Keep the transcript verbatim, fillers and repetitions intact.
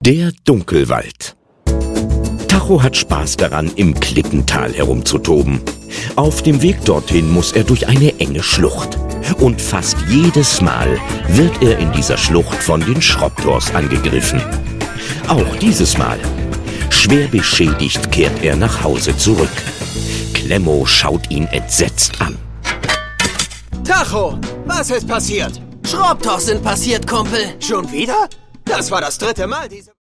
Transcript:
Der Dunkelwald. Tacho hat Spaß daran, im Klippental herumzutoben. Auf dem Weg dorthin muss er durch eine enge Schlucht. Und fast jedes Mal wird er in dieser Schlucht von den Schroptors angegriffen. Auch dieses Mal. Schwer beschädigt kehrt er nach Hause zurück. Klemmo schaut ihn entsetzt an. Tacho, was ist passiert? Schroptors sind passiert, Kumpel. Schon wieder? Das war das dritte Mal diese...